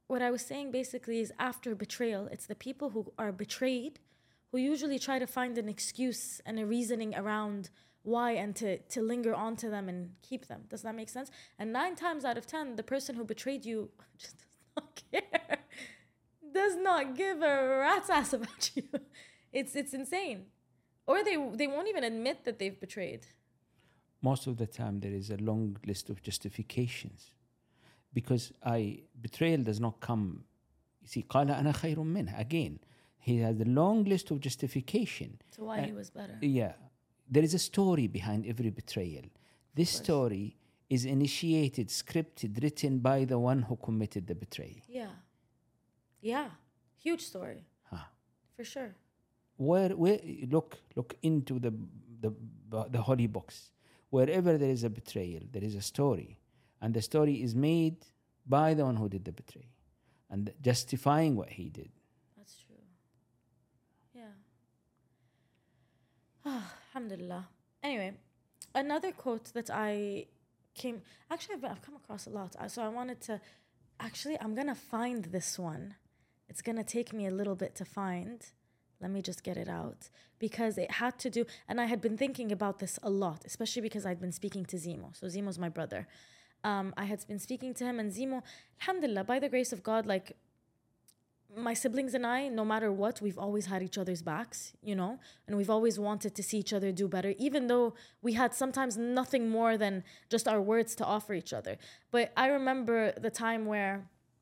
what I was saying basically is after betrayal, it's the people who are betrayed who usually try to find an excuse and a reasoning around why and to linger onto them and keep them. Does that make sense? And 9 times out of 10, the person who betrayed you just does not care. Does not give a rat's ass about you. It's insane. Or they won't even admit that they've betrayed. Most of the time, there is a long list of justifications. Because betrayal does not come, you see, قال أنا خير منه. Again, he has a long list of justification. So why he was better. Yeah. There is a story behind every betrayal. This story is initiated, scripted, written by the one who committed the betrayal. Yeah. Yeah. Huge story. For sure. Where look into the holy books. Wherever there is a betrayal, there is a story. And the story is made by the one who did the betrayal. And justifying what he did. That's true. Yeah. Alhamdulillah. Anyway, another quote that I've come across a lot. So I wanted to, I'm going to find this one. It's going to take me a little bit to find. Let me just get it out. Because it had to do, and I had been thinking about this a lot, especially because I'd been speaking to Zemo. So Zemo's my brother. I had been speaking to him, and Zemo, alhamdulillah, by the grace of God, like, my siblings and I, no matter what, we've always had each other's backs, you know, and we've always wanted to see each other do better, even though we had sometimes nothing more than just our words to offer each other. But I remember the time where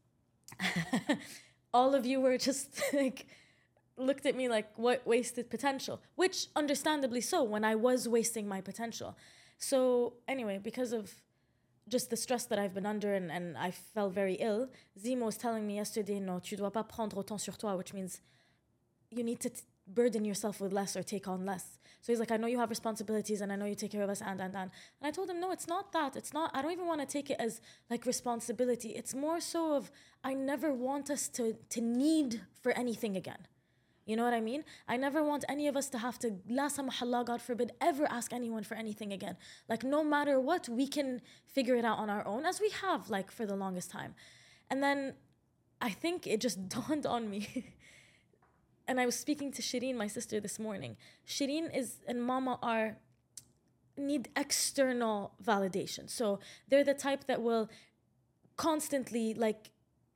all of you were just like, looked at me like, what wasted potential? Which understandably so, when I was wasting my potential. So anyway, because of just the stress that I've been under and I felt very ill, Zemo was telling me yesterday, no, tu dois pas prendre autant sur toi, which means you need to burden yourself with less or take on less. So he's like, I know you have responsibilities and I know you take care of us and. And I told him, no, it's not that. It's not, I don't even want to take it as like responsibility. It's more so of, I never want us to need for anything again. You know what I mean? I never want any of us to have to, la samahallah, God forbid, ever ask anyone for anything again. Like, no matter what, we can figure it out on our own, as we have, like, for the longest time. And then I think it just dawned on me. And I was speaking to Shireen, my sister, this morning. Shireen and Mama need external validation. So they're the type that will constantly, like,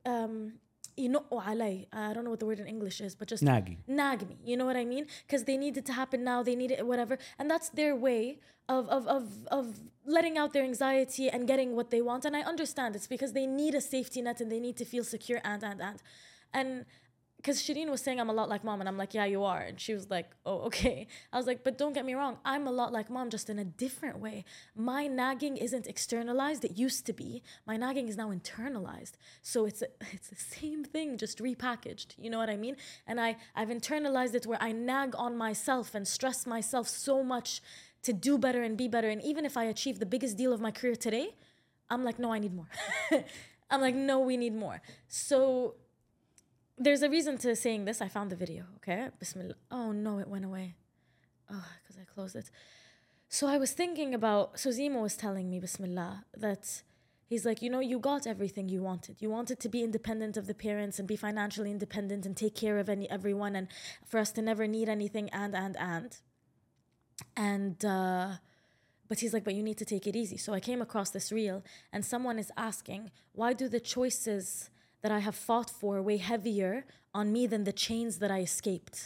I don't know what the word in English is, but just nag me. You know what I mean? Because they need it to happen now. They need it, whatever. And that's their way of letting out their anxiety and getting what they want. And I understand it's because they need a safety net and they need to feel secure and because Shireen was saying I'm a lot like mom, and I'm like, yeah, you are. And she was like, oh, okay. I was like, but don't get me wrong, I'm a lot like mom, just in a different way. My nagging isn't externalized. It used to be. My nagging is now internalized. So it's the same thing, just repackaged. You know what I mean? And I've internalized it where I nag on myself and stress myself so much to do better and be better. And even if I achieve the biggest deal of my career today, I'm like, no, I need more. I'm like, no, we need more. So there's a reason to saying this. I found the video, okay? Bismillah. Oh, no, it went away. Oh, because I closed it. So I was thinking about, so Zemo was telling me, Bismillah, that he's like, you know, you got everything you wanted. You wanted to be independent of the parents and be financially independent and take care of everyone and for us to never need anything but he's like, but you need to take it easy. So I came across this reel and someone is asking, why do the choices that I have fought for weigh heavier on me than the chains that I escaped?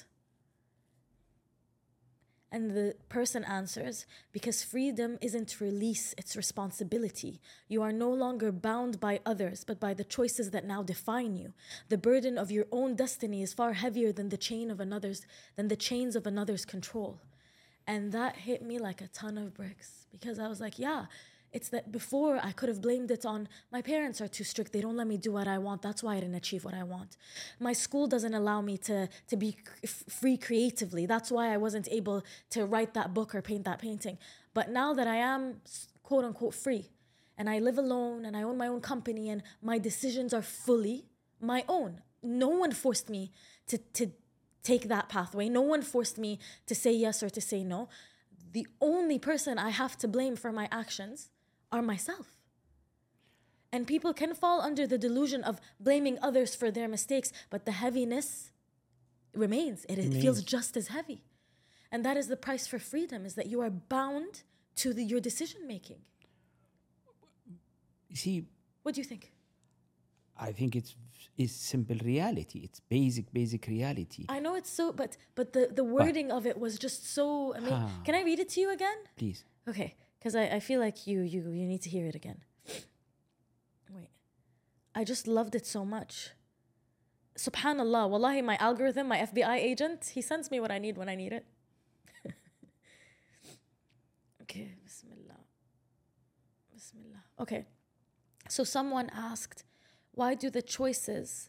And the person answers, because freedom isn't release, it's responsibility. You are no longer bound by others, but by the choices that now define you. The burden of your own destiny is far heavier than the chains of another's control. And that hit me like a ton of bricks, because I was like, yeah, it's that before I could have blamed it on my parents are too strict. They don't let me do what I want. That's why I didn't achieve what I want. My school doesn't allow me to be free creatively. That's why I wasn't able to write that book or paint that painting. But now that I am quote unquote free and I live alone and I own my own company and my decisions are fully my own. No one forced me to take that pathway. No one forced me to say yes or to say no. The only person I have to blame for my actions are myself. And people can fall under the delusion of blaming others for their mistakes, but the heaviness remains. It feels just as heavy. And that is the price for freedom, is that you are bound to your decision making. You see, what do you think? I think it's simple reality. It's basic reality. I know it's so, but the wording of it was just so amazing. Can I read it to you again? Please. Okay, because I feel like you need to hear it again. Wait. I just loved it so much. Subhanallah, wallahi, my algorithm, my FBI agent, he sends me what I need when I need it. Okay, Bismillah. Okay, so someone asked, why are the choices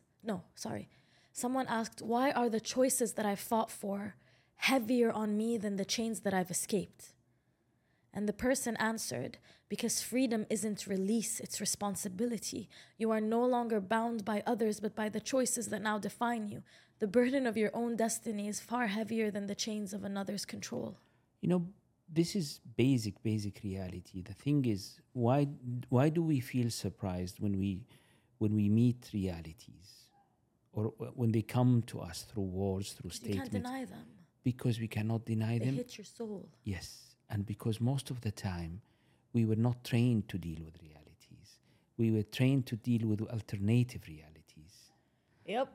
that I've fought for heavier on me than the chains that I've escaped? And the person answered, because freedom isn't release, it's responsibility. You are no longer bound by others, but by the choices that now define you. The burden of your own destiny is far heavier than the chains of another's control. You know, this is basic reality. The thing is, why do we feel surprised when we meet realities, or when they come to us through words, through statements? You can't deny them. Because we cannot deny them. They hit your soul. Yes. And because most of the time, we were not trained to deal with realities. We were trained to deal with alternative realities. Yep.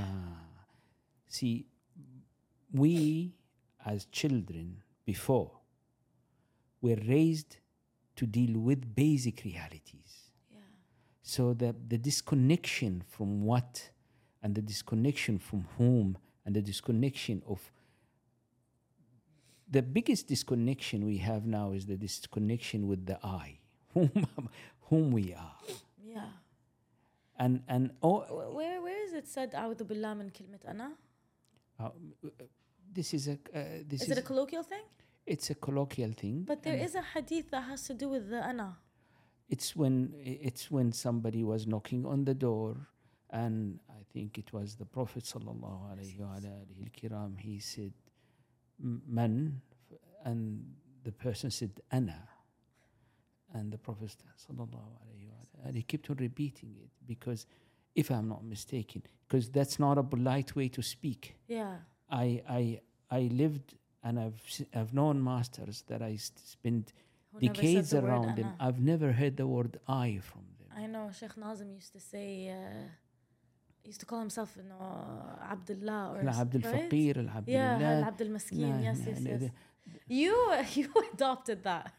See, we as children before were raised to deal with basic realities. Yeah. So that the disconnection from what, and the disconnection from whom, and the disconnection of the biggest disconnection we have now is the disconnection with the I, whom we are. Yeah. And where is it said "A'udhu billah min kalmat ana"? This is a is it a colloquial thing? It's a colloquial thing. But there is a hadith that has to do with the ana. It's when somebody was knocking on the door, and I think it was the Prophet sallallahu alaihi wasallam. He said, "Man," and the person said, "Ana," and the Prophet sallallahu alaihi wasallam, and he kept on repeating it, because, if I'm not mistaken, because that's not a polite way to speak. Yeah. I lived, and I've known masters that I spent decades around them. I've never heard the word "I" from them. I know Sheikh Nazim used to say. Used to call himself Abdullah or Abdul Faqir, Abdullah. Abdul Maskeen. Yes. You adopted that.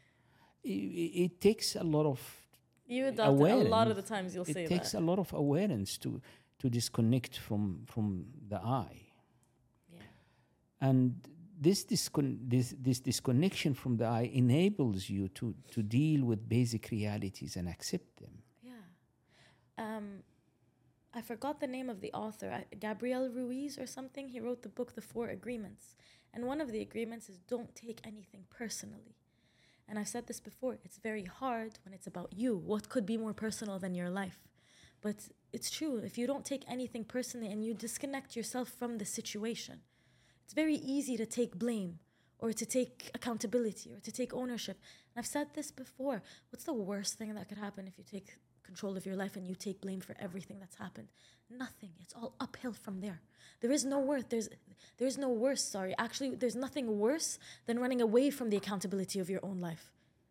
It takes a lot of you adopted awareness. A lot of the times you'll say that. It takes a lot of awareness to disconnect from the I. Yeah. And this disconnection from the I enables you to deal with basic realities and accept them. Yeah. I forgot the name of the author, Gabriel Ruiz or something. He wrote the book, The 4 Agreements. And one of the agreements is don't take anything personally. And I've said this before, it's very hard when it's about you. What could be more personal than your life? But it's true, if you don't take anything personally and you disconnect yourself from the situation, it's very easy to take blame or to take accountability or to take ownership. And I've said this before, what's the worst thing that could happen if you take control of your life and you take blame for everything that's happened? Nothing. It's all uphill from there. There is no worse. Actually, there's nothing worse than running away from the accountability of your own life.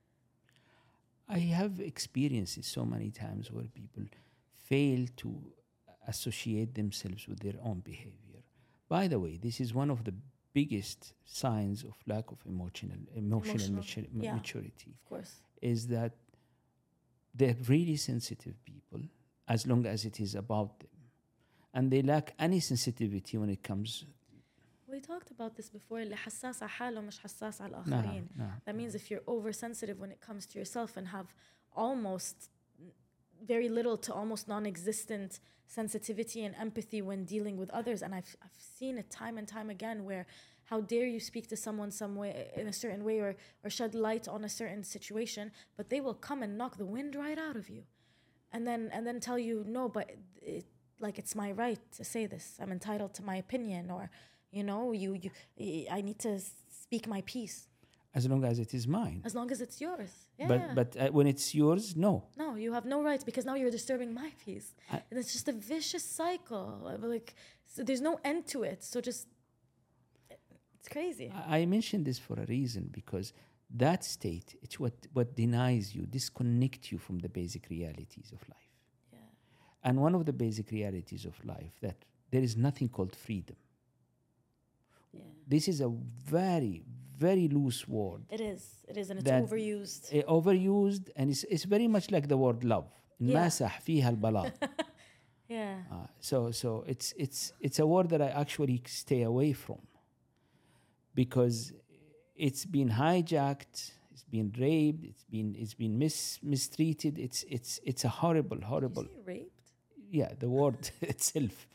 I have experienced it so many times where people fail to associate themselves with their own behavior. By the way, this is one of the biggest signs of lack of emotional maturity. Of course. Is that they're really sensitive people, as long as it is about them. And they lack any sensitivity when it comes. We talked about this before. اللي حساس على حاله مش حساس على الآخرين. That means if you're oversensitive when it comes to yourself and have almost very little to almost non-existent sensitivity and empathy when dealing with others. And I've seen it time and time again where how dare you speak to someone some way in a certain way or shed light on a certain situation, but they will come and knock the wind right out of you. And then tell you, no, but it's my right to say this. I'm entitled to my opinion, or I need to speak my piece. As long as it is mine. As long as it's yours. Yeah. But when it's yours, no. No, you have no rights because now you're disturbing my peace. I- And it's just a vicious cycle. Like, so there's no end to it. So just, it's crazy. I mentioned this for a reason, because that state, it's what denies you, disconnect you from the basic realities of life. Yeah. And one of the basic realities of life, that there is nothing called freedom. Yeah. This is a very, very loose word. It is, and it's That- overused. Overused, and it's very much like the word love. Yeah. الماسح فيها البلاط. Yeah. So it's a word that I actually stay away from, because it's been hijacked, it's been raped, it's been mistreated. It's a horrible. Did you say raped? Yeah, the word itself.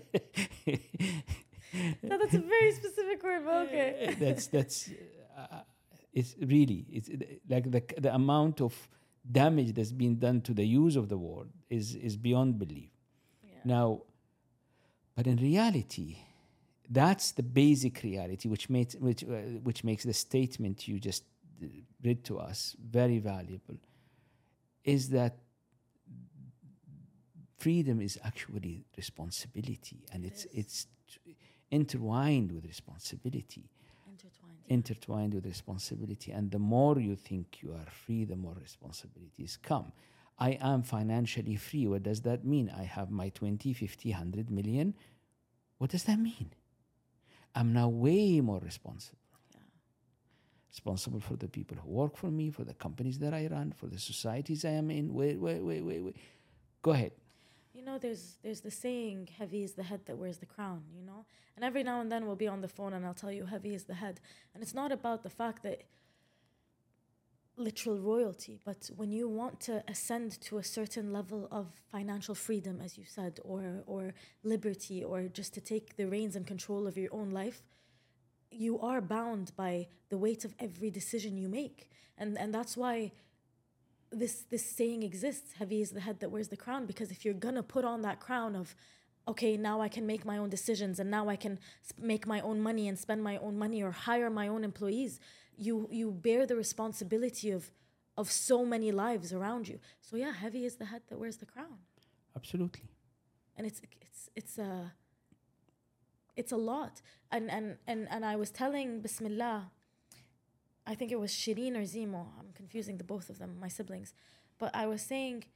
No, that's a very specific word, but okay. That's it's really, it's like the amount of damage that's been done to the use of the word is beyond belief. Yeah. Now, but in reality, that's the basic reality, which makes the statement you just read to us very valuable, is that freedom is actually responsibility, and it's intertwined with responsibility. Intertwined with responsibility. And the more you think you are free, the more responsibilities come. I am financially free. What does that mean? I have my 20, 50, 100 million. What does that mean? I'm now way more responsible. Yeah. Responsible for the people who work for me, for the companies that I run, for the societies I am in. Wait. Go ahead. You know, there's the saying, heavy is the head that wears the crown, you know? And every now and then we'll be on the phone and I'll tell you, heavy is the head. And it's not about the fact that literal royalty, but when you want to ascend to a certain level of financial freedom, as you said, or liberty, or just to take the reins and control of your own life, you are bound by the weight of every decision you make. And that's why this saying exists, heavy is the head that wears the crown, because if you're gonna put on that crown of, okay, now I can make my own decisions and now I can make my own money and spend my own money or hire my own employees, you bear the responsibility of so many lives around you. So yeah, heavy is the head that wears the crown. Absolutely. And it's a lot. And I was telling Bismillah, I think it was Shireen or Zemo. I'm confusing the both of them, my siblings. But I was saying,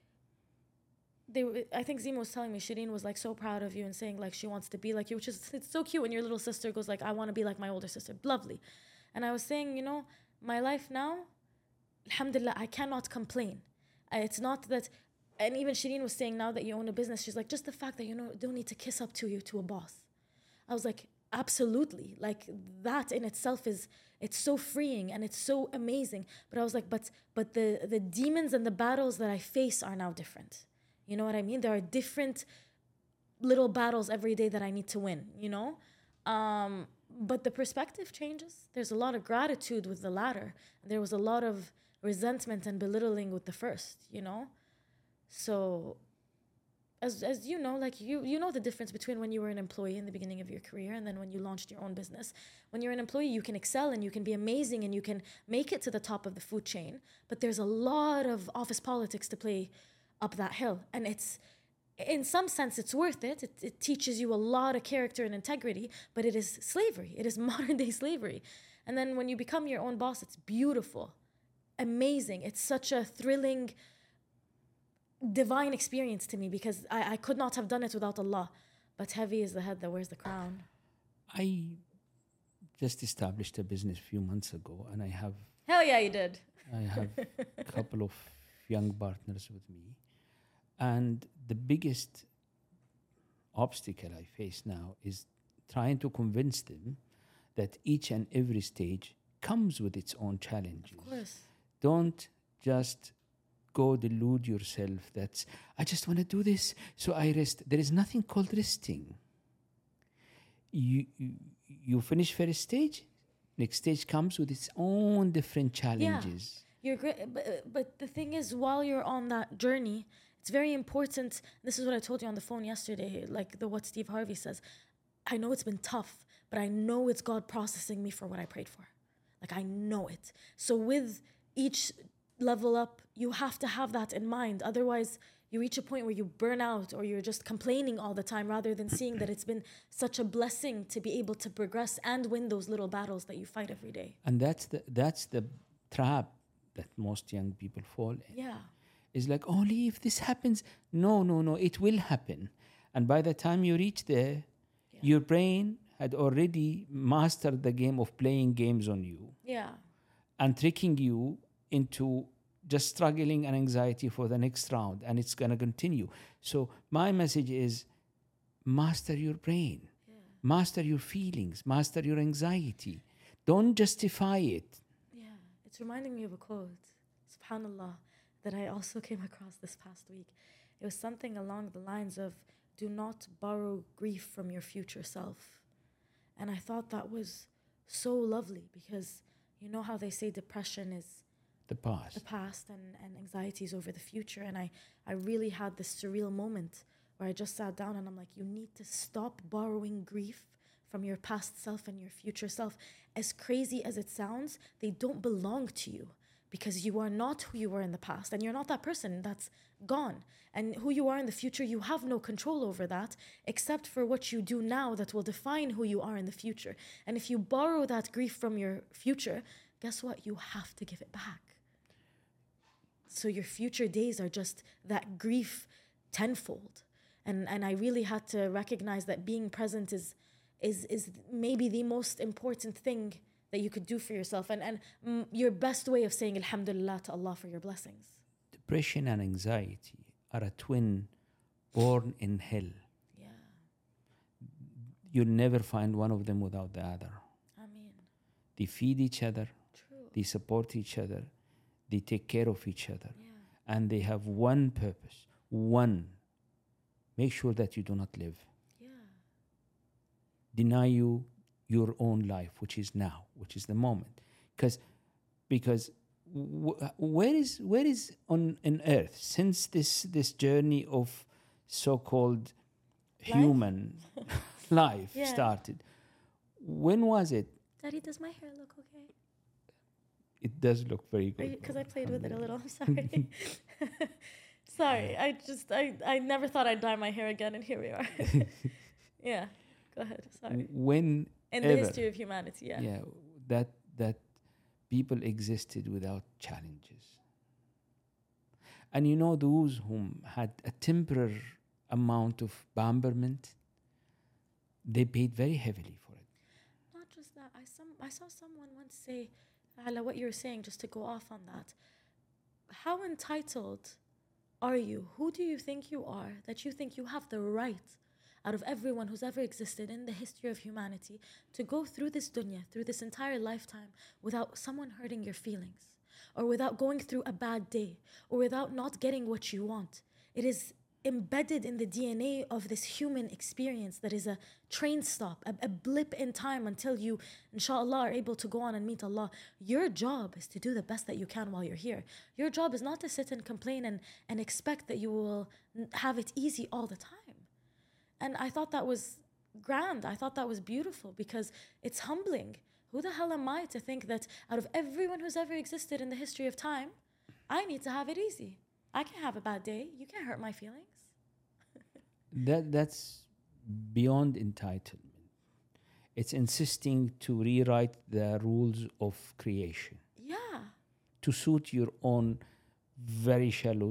I think Zemo was telling me Shireen was like so proud of you and saying like she wants to be like you, which is, it's so cute when your little sister goes like, I want to be like my older sister. Lovely. And I was saying, you know, my life now, alhamdulillah, I cannot complain. It's not that, and even Shireen was saying now that you own a business, she's like, just the fact that you don't need to kiss up to a boss. I was like, absolutely. Like that in itself it's so freeing and it's so amazing. But I was like, but the demons and the battles that I face are now different. You know what I mean? There are different little battles every day that I need to win, you know? But the perspective changes. There's a lot of gratitude with the latter. There was a lot of resentment and belittling with the first, you know? So as you know, like you know the difference between when you were an employee in the beginning of your career and then when you launched your own business. When you're an employee, you can excel and you can be amazing and you can make it to the top of the food chain. But there's a lot of office politics to play up that hill. And it's, in some sense, it's worth it. It teaches you a lot of character and integrity, but it is slavery. It is modern day slavery. And then when you become your own boss, it's beautiful, amazing. It's such a thrilling, divine experience to me because I could not have done it without Allah. But heavy is the head that wears the crown. I just established a business a few months ago, and I have Hell yeah, you did. a couple of young partners with me. And the biggest obstacle I face now is trying to convince them that each and every stage comes with its own challenges. Of course. Don't just go delude yourself that I just want to do this, so I rest. There is nothing called resting. You finish first stage, next stage comes with its own different challenges. You're great, but the thing is, while you're on that journey, it's very important. This is what I told you on the phone yesterday, like what Steve Harvey says. I know it's been tough, but I know it's God processing me for what I prayed for. Like, I know it. So with each level up, you have to have that in mind. Otherwise, you reach a point where you burn out or you're just complaining all the time rather than seeing that it's been such a blessing to be able to progress and win those little battles that you fight every day. And that's the trap that most young people fall in. Yeah. It's like, only if this happens. No, it will happen. And by the time you reach there, your brain had already mastered the game of playing games on you Yeah. and tricking you into just struggling and anxiety for the next round, and it's going to continue. So my message is, master your brain, master your feelings, master your anxiety. Don't justify it. Yeah. It's reminding me of a quote, subhanallah, that I also came across this past week. It was something along the lines of, do not borrow grief from your future self. And I thought that was so lovely because you know how they say depression is The past. and anxieties over the future. And I really had this surreal moment where I just sat down and I'm like, you need to stop borrowing grief from your past self and your future self. As crazy as it sounds, they don't belong to you because you are not who you were in the past and you're not that person that's gone. And who you are in the future, you have no control over that except for what you do now that will define who you are in the future. And if you borrow that grief from your future, guess what? You have to give it back. So your future days are just that grief tenfold. And I really had to recognize that being present is maybe the most important thing that you could do for yourself. And your best way of saying alhamdulillah to Allah for your blessings. Depression and anxiety are a twin born in hell. Yeah. You'll never find one of them without the other. Ameen. They feed each other. True. They support each other. They take care of each other. Yeah. And they have one purpose. One. Make sure that you do not live. Yeah. Deny you your own life, which is now, which is the moment. Because where is on earth, since this journey of so-called human life Yeah. started, when was it? Daddy, does my hair look okay? It does look very good. Because I played with it a little. I'm sorry. Sorry. I never thought I'd dye my hair again, and here we are. Yeah. Go ahead. Sorry. When In the history of humanity, yeah. Yeah, that people existed without challenges. And you know, those whom had a temporary amount of pamperment, they paid very heavily for it. Not just that. I saw someone once say, Ala, what you were saying, just to go off on that. How entitled are you? Who do you think you are that you think you have the right, out of everyone who's ever existed in the history of humanity, to go through this dunya, through this entire lifetime, without someone hurting your feelings, or without going through a bad day, or without not getting what you want? It is embedded in the DNA of this human experience that is a train stop, a blip in time until you, inshallah, are able to go on and meet Allah. Your job is to do the best that you can while you're here. Your job is not to sit and complain and expect that you will have it easy all the time. And I thought that was grand. I thought that was beautiful because it's humbling. Who the hell am I to think that out of everyone who's ever existed in the history of time, I need to have it easy? I can't have a bad day. You can't hurt my feelings. That's beyond entitlement. It's insisting to rewrite the rules of creation Yeah. to suit your own very shallow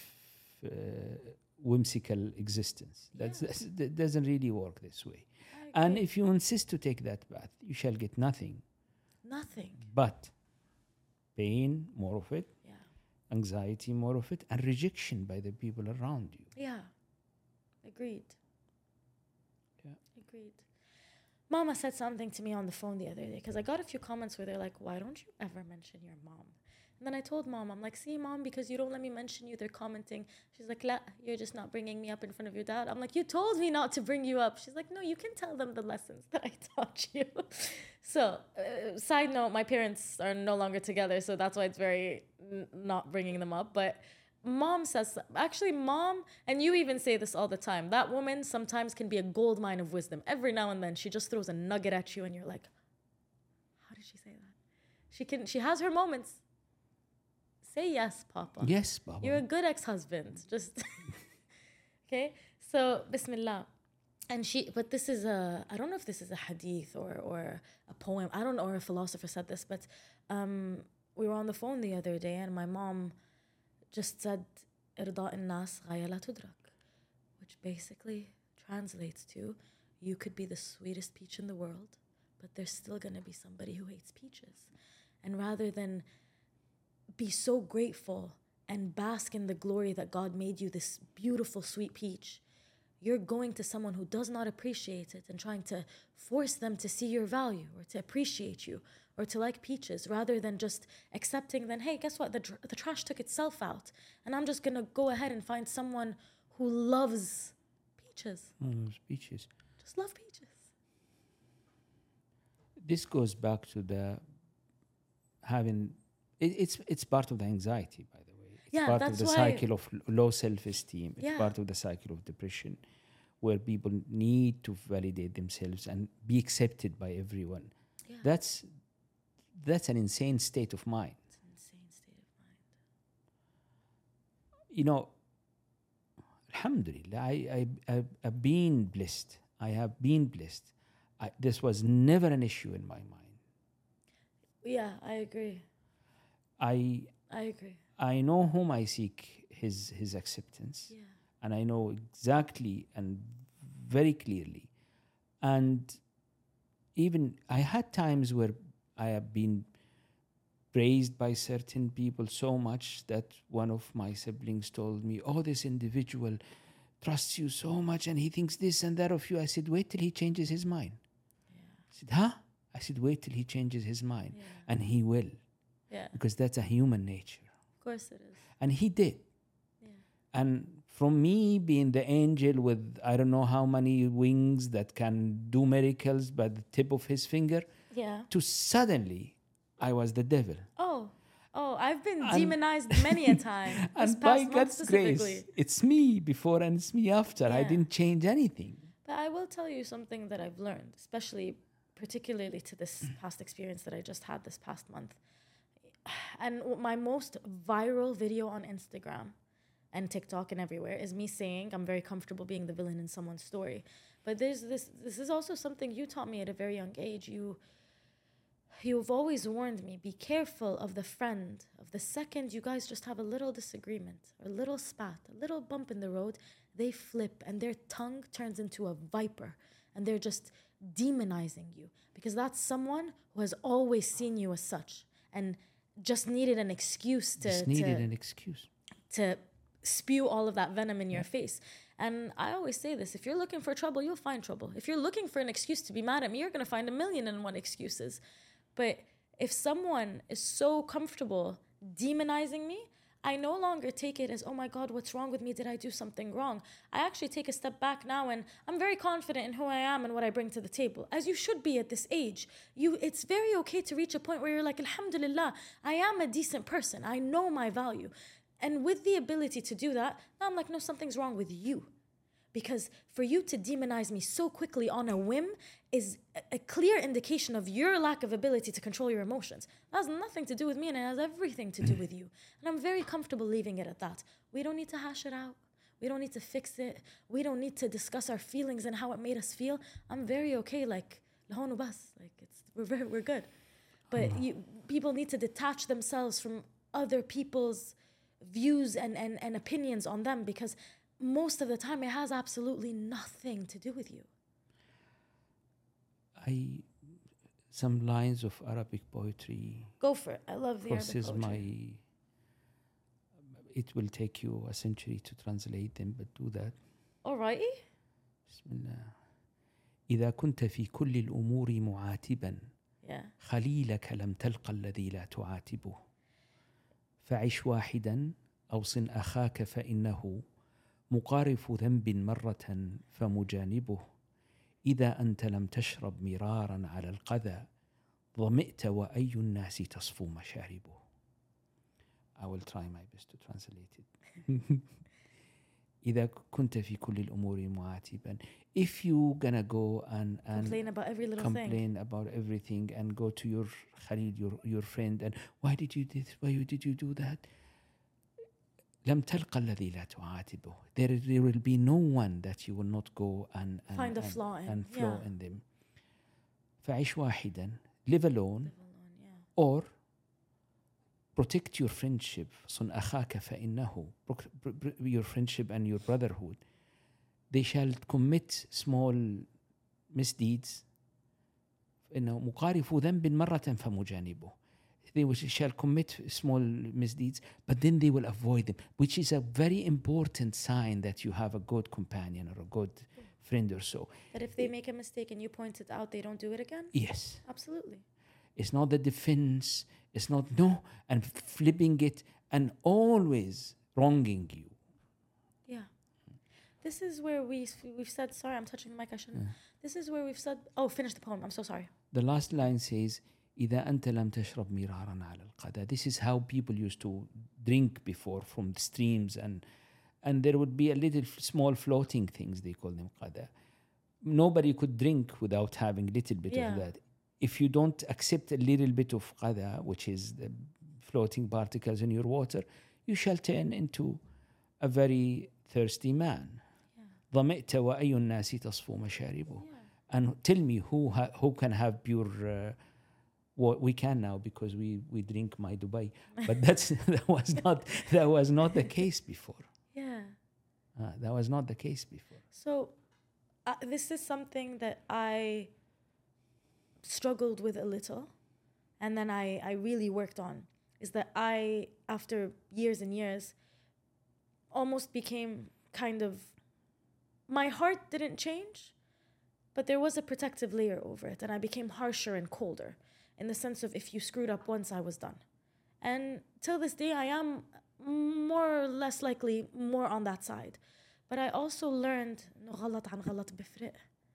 whimsical existence. That doesn't really work this way. And if you insist to take that path, you shall get nothing. Nothing. But pain, more of it, Yeah. anxiety, more of it, and rejection by the people around you. Yeah. Agreed. Yeah. Agreed. Mama said something to me on the phone the other day because I got a few comments where they're like, why don't you ever mention your mom? And then I told Mom, I'm like, see, Mom, because you don't let me mention you, they're commenting. She's like, la, you're just not bringing me up in front of your dad. I'm like, you told me not to bring you up. She's like, no, you can tell them the lessons that I taught you. So, side note, my parents are no longer together, so that's why it's very not bringing them up. But Mom says, actually, Mom, and you even say this all the time, that woman sometimes can be a gold mine of wisdom. Every now and then, she just throws a nugget at you, and you're like, how did she say that? She has her moments. Say yes, Papa. Yes, Baba. You're a good ex-husband. Just okay. So Bismillah. And but this is I don't know if this is a hadith or a poem. I don't know, or a philosopher said this, but we were on the phone the other day and my mom just said إرضاء الناس غاية لا تدرك, which basically translates to you could be the sweetest peach in the world, but there's still going to be somebody who hates peaches. And rather than be so grateful and bask in the glory that God made you this beautiful sweet peach, you're going to someone who does not appreciate it and trying to force them to see your value or to appreciate you or to like peaches, rather than just accepting then, hey, guess what? The trash took itself out. And I'm just going to go ahead and find someone who loves peaches. Loves peaches. Just love peaches. This goes back to the having... It's part of the anxiety, by the way. It's part of the cycle of low self-esteem. It's part of the cycle of depression, where people need to validate themselves and be accepted by everyone. Yeah. That's an insane state of mind. It's an insane state of mind. You know, alhamdulillah, I've been blessed. I have been blessed. This was never an issue in my mind. Yeah, I agree. I agree. I know whom I seek his acceptance. Yeah. And I know exactly and very clearly. And even I had times where I have been praised by certain people so much that one of my siblings told me, oh, this individual trusts you so much and he thinks this and that of you. I said, wait till he changes his mind. Yeah. I said, huh? I said, wait till he changes his mind. Yeah. And he will. Yeah. Because that's a human nature. Of course it is. And he did. Yeah. And from me being the angel with I don't know how many wings that can do miracles by the tip of his finger, Yeah. to suddenly I was the devil. Oh, I've been demonized many a time. And by God's grace, it's me before and it's me after. I didn't change anything. But I will tell you something that I've learned, especially particularly to this past experience that I just had this past month. And my most viral video on Instagram and TikTok and everywhere is me saying I'm very comfortable being the villain in someone's story. But this is also something you taught me at a very young age. You've always warned me, be careful of the friend, of the second you guys just have a little disagreement, or a little spat, a little bump in the road, they flip and their tongue turns into a viper and they're just demonizing you, because that's someone who has always seen you as such and just needed an excuse to spew all of that venom in your face. And I always say this, if you're looking for trouble, you'll find trouble. If you're looking for an excuse to be mad at me, you're going to find 1,000,001 excuses. But if someone is so comfortable demonizing me, I no longer take it as, oh my God, what's wrong with me? Did I do something wrong? I actually take a step back now and I'm very confident in who I am and what I bring to the table, as you should be at this age. It's very okay to reach a point where you're like, alhamdulillah, I am a decent person. I know my value. And with the ability to do that, now I'm like, no, something's wrong with you. Because for you to demonize me so quickly on a whim is a clear indication of your lack of ability to control your emotions. That has nothing to do with me and it has everything to do with you. And I'm very comfortable leaving it at that. We don't need to hash it out. We don't need to fix it. We don't need to discuss our feelings and how it made us feel. I'm very okay, like, lahonu bas. Like, we're good. But people need to detach themselves from other people's views and opinions on them, because most of the time it has absolutely nothing to do with you. Some lines of Arabic poetry. Go for it. I love the Arabic poetry. It will take you a century to translate them, but do that. Alrighty. بسم الله. إذا كنت في كل الأمور معاتبا خليلك لم تلق الذي لا تعاتبه فعش واحدا أوصن أخاك فإنه مقارف ذنب مرة فمجانبه إذا أنت لم تشرب مرارا على القذى ظمئت وأي الناس تصفو مشاربه. I will try my best to translate it. إذا كنت في كل الأمور معاتبا. If you gonna go and Complain about every little thing. complain about everything and go to your Khalid, your friend, and why did you do this? Why did you do that? لم تلقى الذي لا تعاتبه. There will be no one that you will not go and Find a flaw in. and flaw Yeah. in them. فعيش واحدا. Live alone. Yeah. Or protect your friendship. صن أخاك فإنه. Your friendship and your brotherhood. They shall commit small misdeeds. إنه مقارف ذنب مرة فمجانبه. They shall commit small misdeeds, but then they will avoid them, which is a very important sign that you have a good companion or a good friend or so. That if they make a mistake and you point it out, they don't do it again? Yes. Absolutely. It's not the defense. It's not and flipping it and always wronging you. Yeah. This is where we've said, sorry, I'm touching the mic, I shouldn't. This is where we've said, finish the poem, I'm so sorry. The last line says, إذا أنت لم تشرب مرارا على القدى. This is how people used to drink before from the streams, and there would be a little small floating things, they call them qada. Nobody could drink without having a little bit of that. If you don't accept a little bit of qada, which is the floating particles in your water, you shall turn into a very thirsty man. ظمئت وأي الناس تصفو مشاربه. And tell me who can have pure we can now because we drink my Dubai, but that was not the case before. Yeah. That was not the case before. So this is something that I struggled with a little, and then I really worked on, is that I, after years and years, almost became kind of, my heart didn't change, but there was a protective layer over it, and I became harsher and colder, in the sense of if you screwed up once, I was done. And till this day, I am more or less likely more on that side. But I also learned غلط عن غلط بفرق.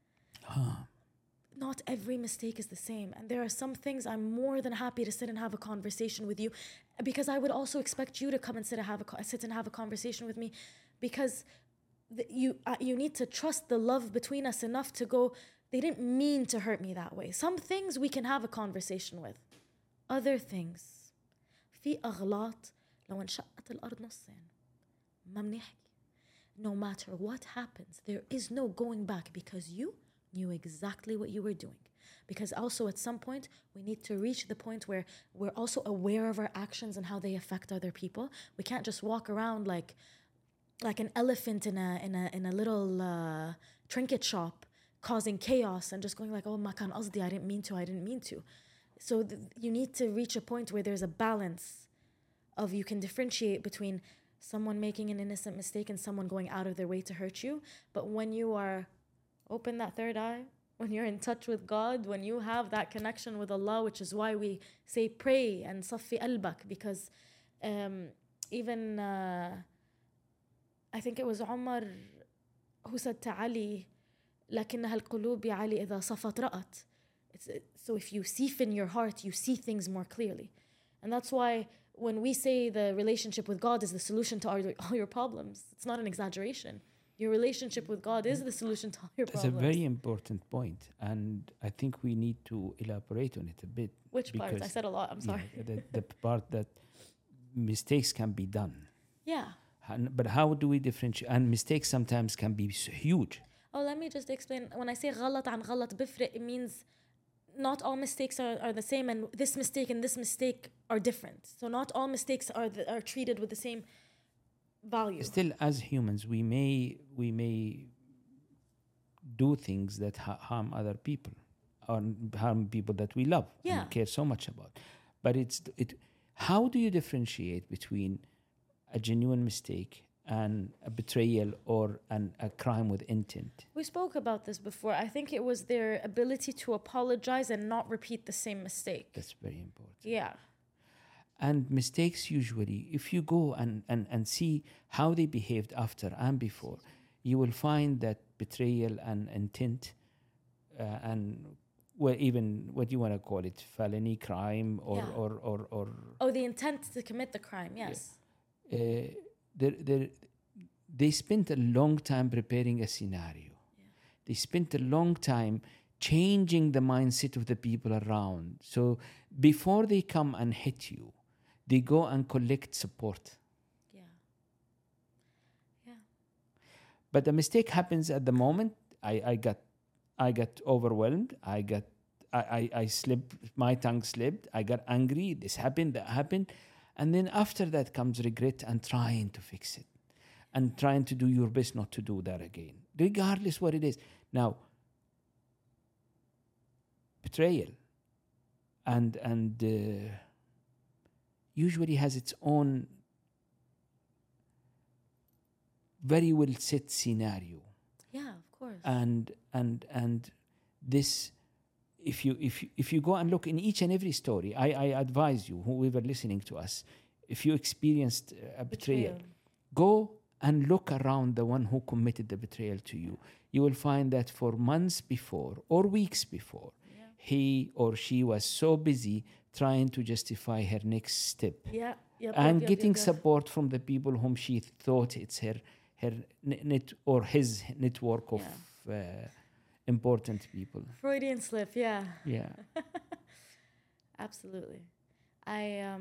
Not every mistake is the same. And there are some things I'm more than happy to sit and have a conversation with you, because I would also expect you to come and sit and have a conversation with me, because you need to trust the love between us enough to go, they didn't mean to hurt me that way. Some things we can have a conversation with. Other things, في أغلاط لو انشقت الأرض نصين ما بنحكي. No matter what happens, there is no going back, because you knew exactly what you were doing. Because also at some point, we need to reach the point where we're also aware of our actions and how they affect other people. We can't just walk around like an elephant in a little trinket shop, causing chaos and just going like, oh, ma kan qasdi, I didn't mean to. So you need to reach a point where there's a balance of, you can differentiate between someone making an innocent mistake and someone going out of their way to hurt you. But when you are open that third eye, when you're in touch with God, when you have that connection with Allah, which is why we say pray and صفي قلبك, because even I think it was Umar who said to Ali, لكنها القلوب يا علي إذا صفت رأت. So if you sifen your heart, you see things more clearly. And that's why when we say the relationship with God is the solution to all your problems, it's not an exaggeration. Your relationship with God is the solution to all your problems. It's a very important point, and I think we need to elaborate on it a bit. Which part? I said a lot, I'm sorry. Yeah, the part that mistakes can be done. Yeah. But how do we differentiate? And mistakes sometimes can be huge. Oh, let me just explain. When I say غلط عن غلط بفرق, it means not all mistakes are the same, and this mistake and this mistake are different. So not all mistakes are treated with the same value. Still, as humans, we may do things that harm other people, or harm people that we love and care so much about. But how do you differentiate between a genuine mistake and a betrayal or a crime with intent? We spoke about this before. I think it was their ability to apologize and not repeat the same mistake. That's very important. Yeah. And mistakes, usually, if you go and see how they behaved after and before, you will find that betrayal and intent and even what you want to call it, felony crime or the intent to commit the crime, yes. they spent a long time preparing a scenario. They spent a long time changing the mindset of the people around. So before they come and hit you, they go and collect support. Yeah. Yeah. But the mistake happens at the moment. I got overwhelmed. I slipped. My tongue slipped. I got angry. This happened. That happened, and then after that comes regret and trying to fix it, and trying to do your best not to do that again, regardless what it is. Now, betrayal, and usually has its own very well set scenario. Yeah, of course. And this, if you go and look in each and every story, I advise you, whoever listening to us, if you experienced a betrayal, go and look around the one who committed the betrayal to you. You will find that for months before or weeks before, he or she was so busy trying to justify her next step, and getting support from the people whom she thought it's her net or his network of important people. Freudian slip, yeah. Yeah. Absolutely. I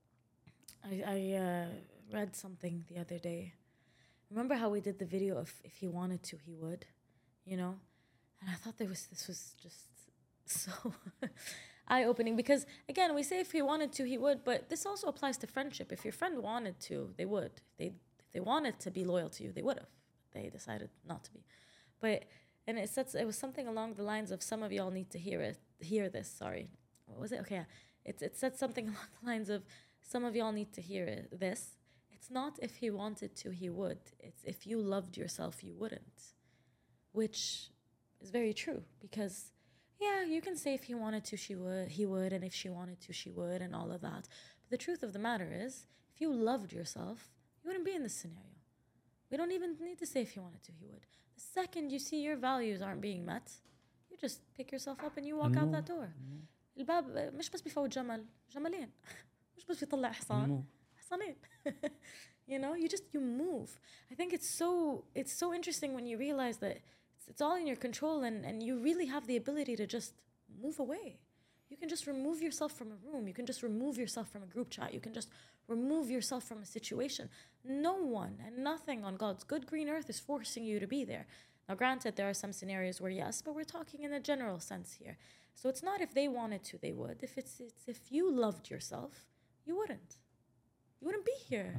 read something the other day. Remember how we did the video of if he wanted to, he would, you know? And I thought this was just so eye-opening, because again, we say if he wanted to, he would, but this also applies to friendship. If your friend wanted to, they would. If they wanted to be loyal to you, they would have. They decided not to be. But and it was something along the lines of some of y'all need to hear this. Sorry. What was it? Okay, yeah. It said something along the lines of some of y'all need to hear this. It's not if he wanted to, he would. It's if you loved yourself, you wouldn't. Which is very true, because yeah, you can say if he wanted to, he would, and if she wanted to, she would, and all of that. But the truth of the matter is, if you loved yourself, you wouldn't be in this scenario. We don't even need to say if he wanted to, he would. The second you see your values aren't being met, you just pick yourself up and you walk out that door. الباب مش بس بيفوت جملين مش بس بيطلع حصانين. You know, you move. I think it's so interesting when you realize that it's all in your control, and you really have the ability to just move away. You can just remove yourself from a room. You can just remove yourself from a group chat. You can just remove yourself from a situation. No one and nothing on God's good green earth is forcing you to be there. Now, granted, there are some scenarios where yes, but we're talking in a general sense here. So it's not if they wanted to, they would. It's if you loved yourself, you wouldn't. You wouldn't be here.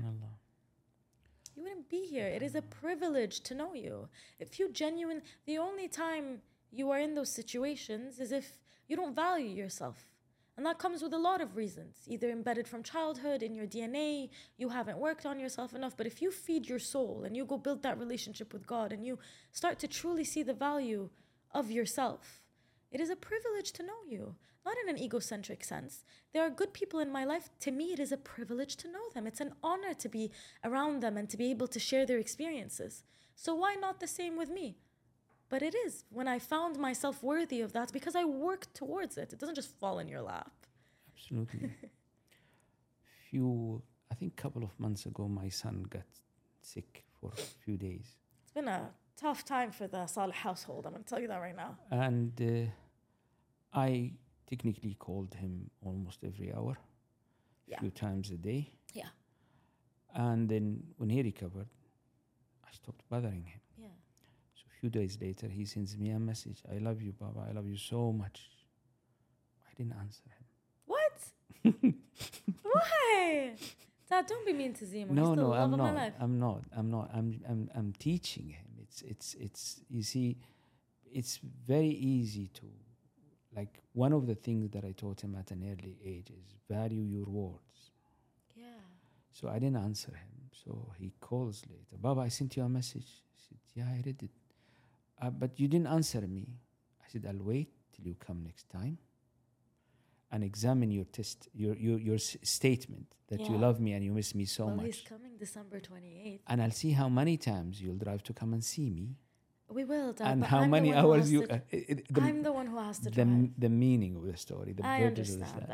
You wouldn't be here. It is a privilege to know you. The only time you are in those situations is if you don't value yourself. And that comes with a lot of reasons, either embedded from childhood, in your DNA, you haven't worked on yourself enough. But if you feed your soul and you go build that relationship with God and you start to truly see the value of yourself, it is a privilege to know you. Not in an egocentric sense. There are good people in my life. To me, it is a privilege to know them. It's an honor to be around them and to be able to share their experiences. So why not the same with me? But it is. When I found myself worthy of that, because I worked towards it. It doesn't just fall in your lap. Absolutely. I think a couple of months ago, my son got sick for a few days. It's been a tough time for the Saleh household. I'm going to tell you that right now. And I technically called him almost every hour, a few times a day. Yeah. And then when he recovered, I stopped bothering him. Yeah. So a few days later, he sends me a message. I love you, Baba. I love you so much. I didn't answer him. What? Why? Dad, don't be mean to Zemo. No, I'm not. I'm teaching him. It's you see, it's very easy to, like, one of the things that I taught him at an early age is value your words. Yeah. So I didn't answer him. So he calls later. Baba, I sent you a message. I said, yeah, I read it. But you didn't answer me. I said, I'll wait till you come next time and examine your statement that you love me and you miss me so much. He's coming December 28th. And I'll see how many times you'll drive to come and see me. We will, Dad. And how many hours you... I'm the one who has to drive. The meaning of the story. I understand.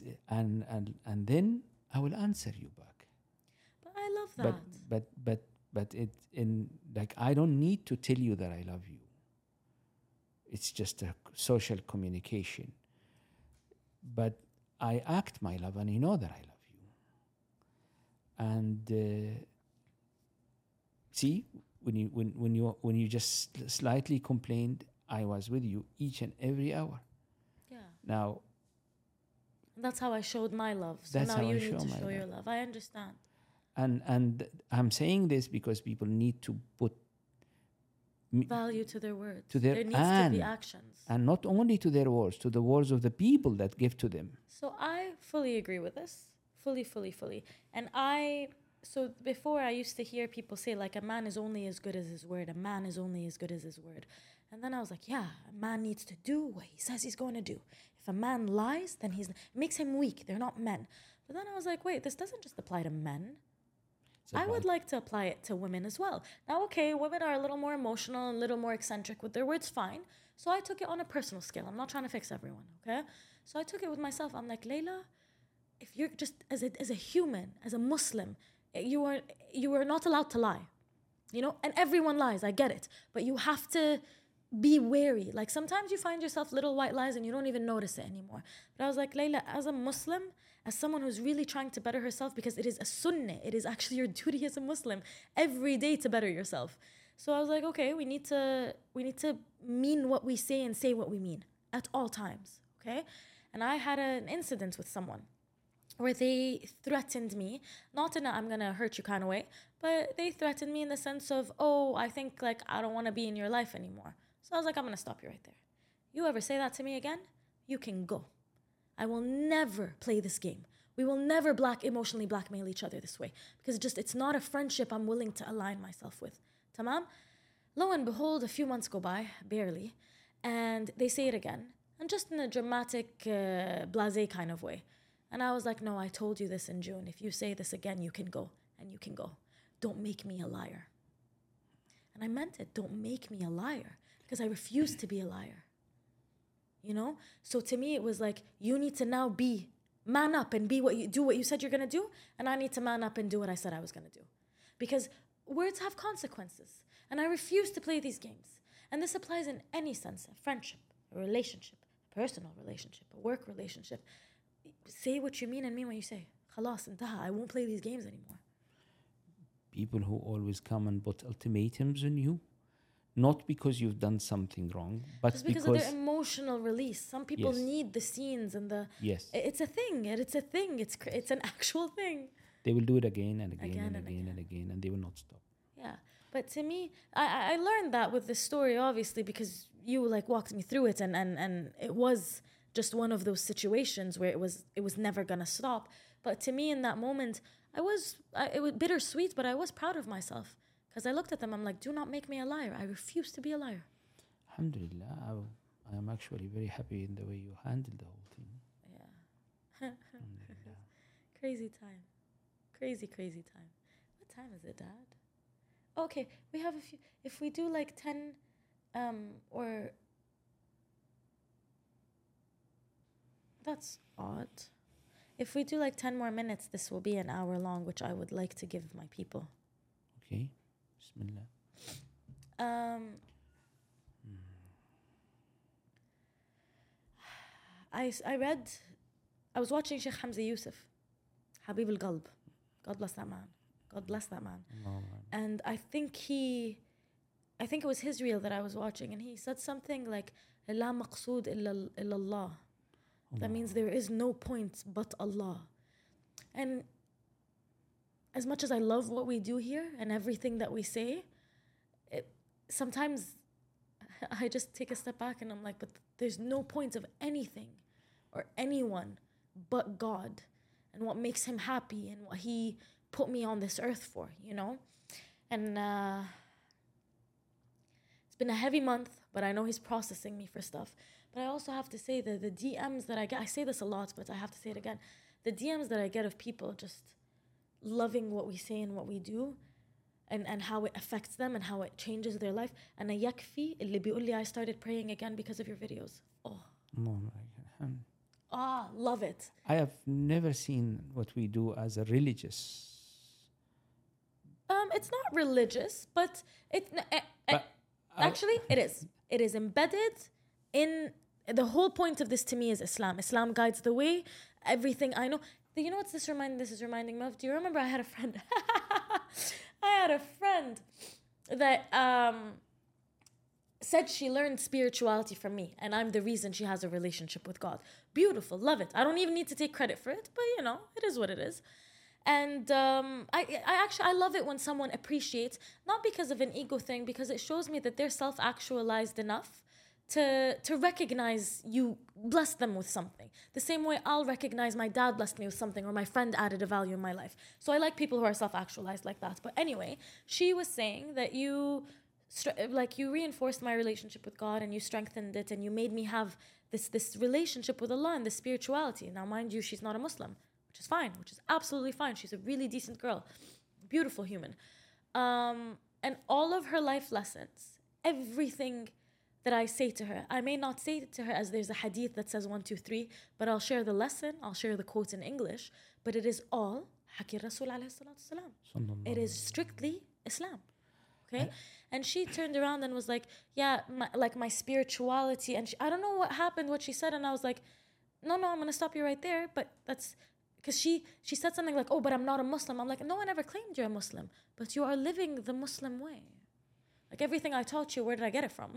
And then I will answer you back. But I love that. But but it in like I don't need to tell you that I love you. It's just a social communication. But I act my love, and you know that I love you. And see, when you just slightly complained, I was with you each and every hour. Yeah. Now, That's how I showed my love. So That's now how you I need show to my show your love. love. I understand. and I'm saying this because people need to put Value to their words. to their there needs to be actions. and not only to their words, to the words of the people that give to them. So I fully agree with this. Fully. And so before I used to hear people say like a man is only as good as his word. A man is only as good as his word. And then I was like, yeah, a man needs to do what he says he's going to do. If a man lies, then it makes him weak. They're not men. But then I was like, wait, this doesn't just apply to men. I would like to apply it to women as well. Now, okay, women are a little more emotional and a little more eccentric with their words, fine. So I took it on a personal scale. I'm not trying to fix everyone, okay? So I took it with myself. I'm like, Layla, if you're just as a human, as a Muslim, you are not allowed to lie, you know. And everyone lies, I get it, but you have to be wary. Like sometimes you find yourself little white lies and you don't even notice it anymore. But I was like, Layla, as a Muslim, as someone who's really trying to better herself, because it is a sunnah, it is actually your duty as a Muslim every day to better yourself. So I was like, okay, we need to mean what we say and say what we mean at all times, okay? And I had an incident with someone where they threatened me, not in a I'm gonna hurt you kind of way, but they threatened me in the sense of, oh, I think like I don't want to be in your life anymore. So I was like, I'm gonna stop you right there. You ever say that to me again, you can go. I will never play this game. We will never emotionally blackmail each other this way, because it's not a friendship I'm willing to align myself with. Tamam? Lo and behold, a few months go by, barely, and they say it again, and just in a dramatic, blasé kind of way. And I was like, no, I told you this in June. If you say this again, you can go, and you can go. Don't make me a liar. And I meant it. Don't make me a liar, because I refuse to be a liar. You know? So to me, it was like, you need to now man up and do what you said you're going to do. And I need to man up and do what I said I was going to do. Because words have consequences. And I refuse to play these games. And this applies in any sense: a friendship, a relationship, a personal relationship, a work relationship. Say what you mean and mean what you say. Khalas, intaha. I won't play these games anymore. People who always come and put ultimatums on you, not because you've done something wrong, but just because of their emotional release. Some people need the scenes and the... Yes. It's a thing. It's an actual thing. They will do it again and again and again, and they will not stop. Yeah. But to me, I learned that with this story, obviously, because you like walked me through it, and it was just one of those situations where it was never gonna stop. But to me, in that moment, it was bittersweet, but I was proud of myself. Because I looked at them, I'm like, do not make me a liar. I refuse to be a liar. Alhamdulillah, I am actually very happy in the way you handled the whole thing. Yeah. Crazy time. Crazy time. What time is it, Dad? Okay, we have a few. If we do like 10, or... That's odd. If we do like 10 more minutes, this will be an hour long, which I would like to give my people. Okay. Bismillah. I was watching Sheikh Hamza Yusuf, Habib al-Qalb. God bless that man. And I think it was his reel that I was watching, and he said something like, La maqsood illa Allah. That means there is no point but Allah. And as much as I love what we do here and everything that we say, sometimes I just take a step back and I'm like, but there's no point of anything or anyone but God and what makes him happy and what he put me on this earth for, you know? And it's been a heavy month, but I know he's processing me for stuff. But I also have to say that the DMs that I get, I say this a lot, but I have to say it again. The DMs that I get of people just loving what we say and what we do, and how it affects them and how it changes their life. And yakfi اللي بيقول لي I started praying again because of your videos. Love it. I have never seen what we do as a religious. it's not religious, but But actually it is. It is embedded in the whole point of this to me is Islam. Islam guides the way. Everything I know. You know what's this is reminding me of? Do you remember I had a friend? I had a friend that said she learned spirituality from me, and I'm the reason she has a relationship with God. Beautiful, love it. I don't even need to take credit for it, but you know, it is what it is. And I love it when someone appreciates, not because of an ego thing, because it shows me that they're self-actualized enough to recognize you blessed them with something. The same way I'll recognize my dad blessed me with something, or my friend added a value in my life. So I like people who are self-actualized like that. But anyway, she was saying that you reinforced my relationship with God, and you strengthened it, and you made me have this relationship with Allah and this spirituality. Now, mind you, she's not a Muslim, which is fine, which is absolutely fine. She's a really decent girl, beautiful human. And all of her life lessons, everything that I say to her, I may not say it to her as there's a hadith that says 1, 2, 3, but I'll share the lesson, I'll share the quote in English, but it is all Haki Rasul alayhi salatu salam. It is strictly Islam. Okay? And she turned around and was like, yeah, my spirituality. And I don't know what happened, what she said. And I was like, no, I'm going to stop you right there. But that's because she said something like, oh, but I'm not a Muslim. I'm like, no one ever claimed you're a Muslim, but you are living the Muslim way. Like everything I taught you, where did I get it from?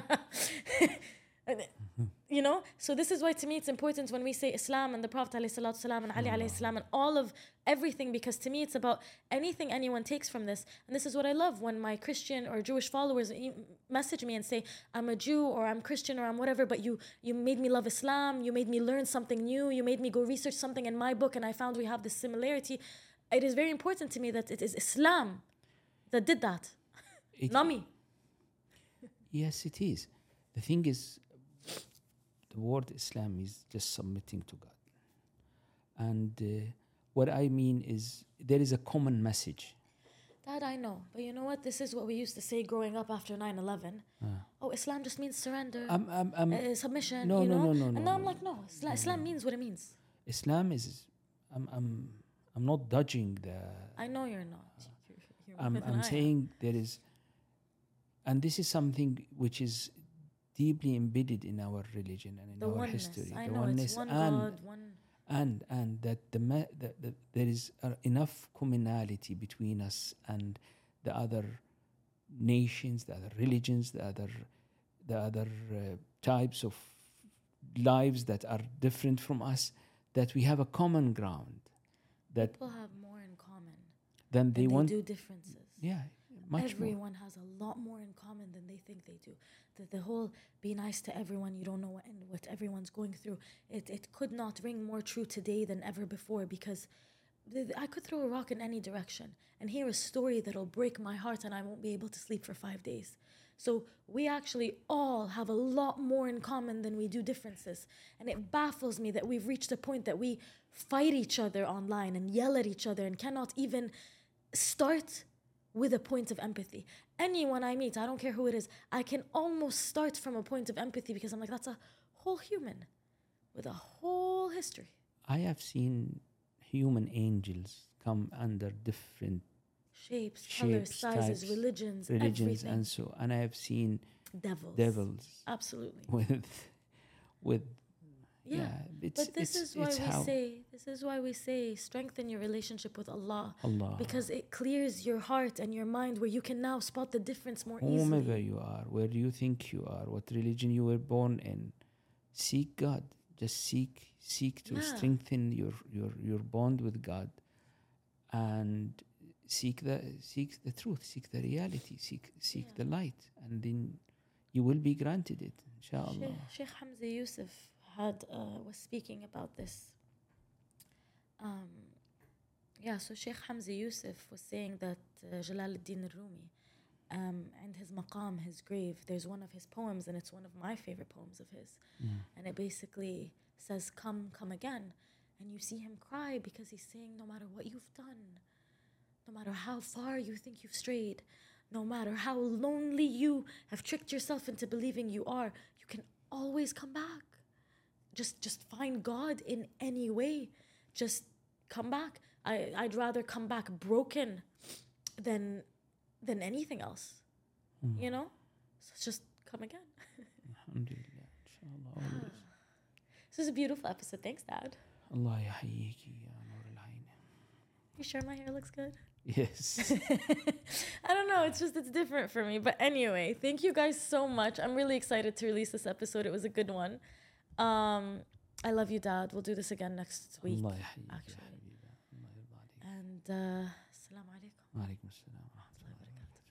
You know, so this is why to me it's important when we say Islam and the Prophet ﷺ and Ali ﷺ and all of everything, because to me it's about anything anyone takes from this. And this is what I love when my Christian or Jewish followers message me and say, I'm a Jew or I'm Christian or I'm whatever, but you made me love Islam, you made me learn something new, you made me go research something in my book and I found we have this similarity. It is very important to me that it is Islam that did that, not me. Yes, it is. The thing is, the word Islam is just submitting to God. And what I mean is there is a common message. That I know. But you know what? This is what we used to say growing up after 9/11. Oh, Islam just means surrender, submission, no, you know? no. And now I'm like, no, Islam means what it means. Islam is, I'm not dodging the... I know you're not. I'm saying there is, and this is something which is deeply embedded in our religion and in the our oneness. history. I the know, oneness it's one and God, one... and that there is enough commonality between us and the other nations, the other religions, the other types of lives that are different from us, that we have a common ground. That people have more in common than they want. do differences. Yeah, much Everyone more. has a lot more in common than they think they do. The whole be nice to everyone, you don't know what everyone's going through. It could not ring more true today than ever before, because I could throw a rock in any direction and hear a story that'll break my heart and I won't be able to sleep for 5 days. So we actually all have a lot more in common than we do differences. And it baffles me that we've reached a point that we fight each other online and yell at each other and cannot even start with a point of empathy. Anyone I meet, I don't care who it is, I can almost start from a point of empathy because I'm like, that's a whole human with a whole history. I have seen human angels come under different Shapes, colors, sizes, types, religions, religions, everything. and I have seen Devils. Absolutely. with Yeah. it's, but this is why we say strengthen your relationship with Allah. Because it clears your heart and your mind, where you can now spot the difference more easily. Whomever you are, where you think you are, what religion you were born in, seek God. Just seek to strengthen your bond with God, and seek the truth, seek the reality, seek the light, and then you will be granted it, inshallah. Sheikh Hamza Yusuf was speaking about this. So Sheikh Hamza Yusuf was saying that Jalaluddin al-Rumi, and his maqam, his grave, there's one of his poems, and it's one of my favorite poems of his. And it basically says, come again. And you see him cry because he's saying, no matter what you've done, no matter how far you think you've strayed, no matter how lonely you have tricked yourself into believing you are, you can always come back. Just find God in any way. Just come back. I'd rather come back broken than anything else. You know? So it's just come again. Alhamdulillah, inshallah, always. This is a beautiful episode. Thanks, Dad. Allah yahyiki ya Noor al-Ayn. You sure my hair looks good? Yes. I don't know. It's just, it's different for me. But anyway, thank you guys so much. I'm really excited to release this episode. It was a good one. I love you, Dad. We'll do this again next week. Allah yahyiki ya actually. habiba. Allah yarda alayk. And, Assalamu alaikum. Wa alaikum assalam.